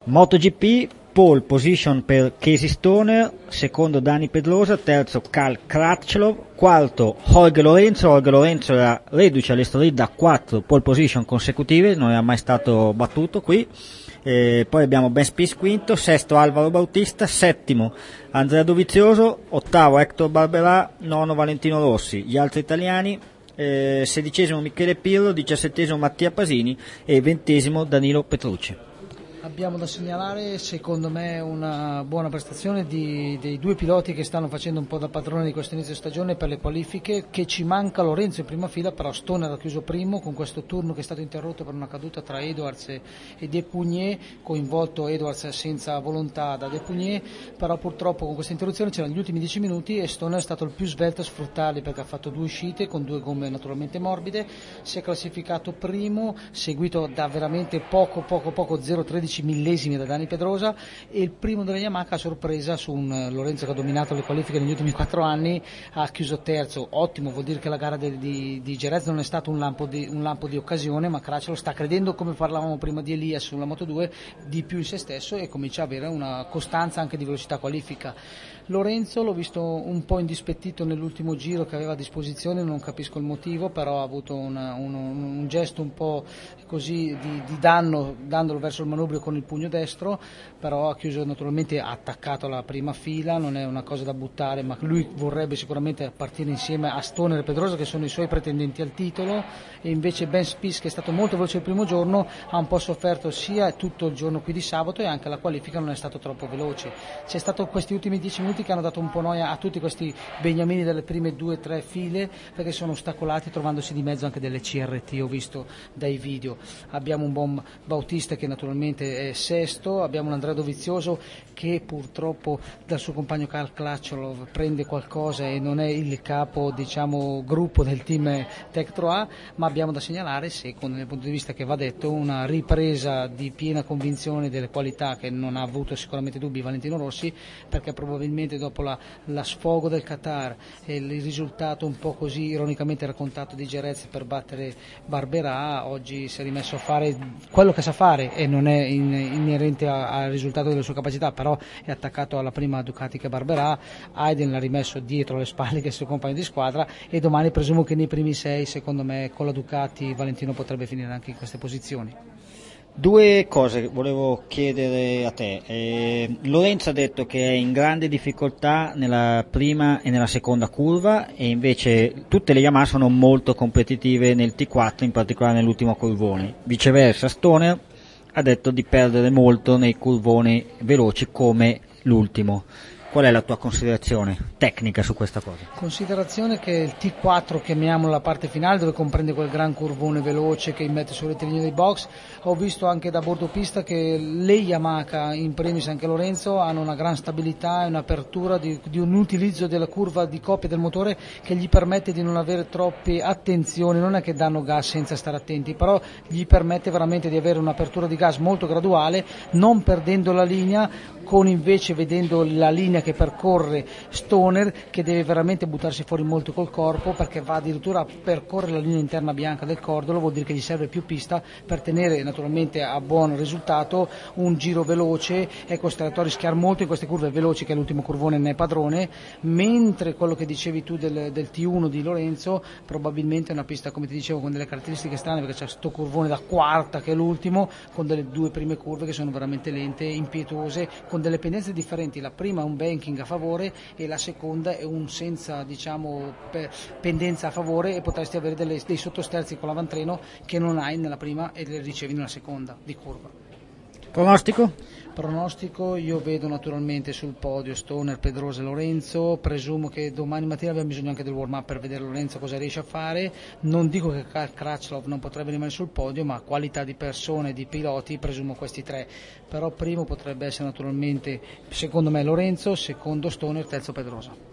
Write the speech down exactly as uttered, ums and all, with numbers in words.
MotoGP, pole position per Casey Stoner, secondo Dani Pedrosa, terzo Karl Crutchlow, quarto Jorge Lorenzo. Jorge Lorenzo era reduce all'Estoril da quattro pole position consecutive, non era mai stato battuto qui. E poi abbiamo Ben Spies quinto, sesto Alvaro Bautista, settimo Andrea Dovizioso, ottavo Hector Barberà, nono Valentino Rossi. Gli altri italiani, eh, sedicesimo Michele Pirro, diciassettesimo Mattia Pasini e ventesimo Danilo Petrucci. Abbiamo da segnalare, secondo me, una buona prestazione di, dei due piloti che stanno facendo un po' da padrone di questo inizio stagione per le qualifiche, che ci manca Lorenzo in prima fila, però Stoner ha chiuso primo con questo turno che è stato interrotto per una caduta tra Edwards e Depugné, coinvolto Edwards senza volontà da Depugné, però purtroppo con questa interruzione c'erano gli ultimi dieci minuti e Stoner è stato il più svelto a sfruttarli perché ha fatto due uscite con due gomme naturalmente morbide, si è classificato primo, seguito da veramente poco poco poco zero virgola tredici millesimi da Dani Pedrosa, e il primo della Yamaha a sorpresa su un Lorenzo che ha dominato le qualifiche negli ultimi quattro anni ha chiuso terzo. Ottimo, vuol dire che la gara di, di, di Jerez non è stato un lampo di, un lampo di occasione, ma Crutchlow sta credendo, come parlavamo prima di Elias sulla Moto due, di più in se stesso e comincia a avere una costanza anche di velocità qualifica. Lorenzo l'ho visto un po' indispettito nell'ultimo giro che aveva a disposizione, non capisco il motivo, però ha avuto una, un, un gesto un po' così di, di danno dandolo verso il manubrio con il pugno destro, però ha chiuso naturalmente, ha attaccato la prima fila, non è una cosa da buttare, ma lui vorrebbe sicuramente partire insieme a Stoner e Pedrosa che sono i suoi pretendenti al titolo, e invece Ben Spies, che è stato molto veloce il primo giorno, ha un po' sofferto sia tutto il giorno qui di sabato e anche la qualifica non è stato troppo veloce. C'è stato questi ultimi dieci minuti che hanno dato un po' noia a tutti questi beniamini delle prime due o tre file, perché sono ostacolati trovandosi di mezzo anche delle C R T, ho visto dai video. Abbiamo un buon Bautista che naturalmente è sesto, abbiamo un Andrea Dovizioso che purtroppo dal suo compagno Karl Crutchlow prende qualcosa e non è il capo, diciamo, gruppo del team Tektro A, ma abbiamo da segnalare, secondo il punto di vista che va detto, una ripresa di piena convinzione delle qualità che non ha avuto sicuramente dubbi Valentino Rossi, perché probabilmente dopo la, la sfogo del Qatar e il risultato un po' così ironicamente raccontato di Jerez per battere Barberà, oggi si è rimesso a fare quello che sa fare e non è in, inerente al risultato delle sue capacità, però è attaccato alla prima Ducati che Barberà, Hayden l'ha rimesso dietro le spalle che è il suo compagno di squadra, e domani presumo che nei primi sei, secondo me, con la Ducati Valentino potrebbe finire anche in queste posizioni. Due cose volevo chiedere a te. Eh, Lorenzo ha detto che è in grande difficoltà nella prima e nella seconda curva, e invece tutte le Yamaha sono molto competitive nel T quattro, in particolare nell'ultimo curvone. Viceversa, Stoner ha detto di perdere molto nei curvoni veloci come l'ultimo. Qual è la tua considerazione tecnica su questa cosa? Considerazione che il T quattro, chiamiamolo la parte finale, dove comprende quel gran curvone veloce che immette sul rettilineo dei box, ho visto anche da bordo pista che le Yamaha, in primis anche Lorenzo, hanno una gran stabilità e un'apertura di, di un utilizzo della curva di coppia del motore che gli permette di non avere troppe attenzioni, non è che danno gas senza stare attenti, però gli permette veramente di avere un'apertura di gas molto graduale, non perdendo la linea, con invece vedendo la linea che percorre Stoner, che deve veramente buttarsi fuori molto col corpo, perché va addirittura a percorrere la linea interna bianca del cordolo, vuol dire che gli serve più pista per tenere naturalmente a buon risultato un giro veloce, è costretto a rischiare molto in queste curve veloci, che l'ultimo curvone ne è padrone, mentre quello che dicevi tu del, del T uno di Lorenzo probabilmente è una pista, come ti dicevo, con delle caratteristiche strane, perché c'è sto curvone da quarta che è l'ultimo, con delle due prime curve che sono veramente lente, impetuose, con delle pendenze differenti. La prima è un banking a favore e la seconda è un senza, diciamo, pendenza a favore, e potresti avere delle, dei sottosterzi con l'avantreno che non hai nella prima e le ricevi nella seconda di curva. Pronostico? Pronostico, io vedo naturalmente sul podio Stoner, Pedrosa e Lorenzo. Presumo che domani mattina abbiamo bisogno anche del warm up per vedere Lorenzo cosa riesce a fare. Non dico che Crutchlow non potrebbe rimanere sul podio, ma qualità di persone, di piloti, presumo questi tre. Però primo potrebbe essere naturalmente, secondo me, Lorenzo, secondo Stoner, terzo Pedrosa.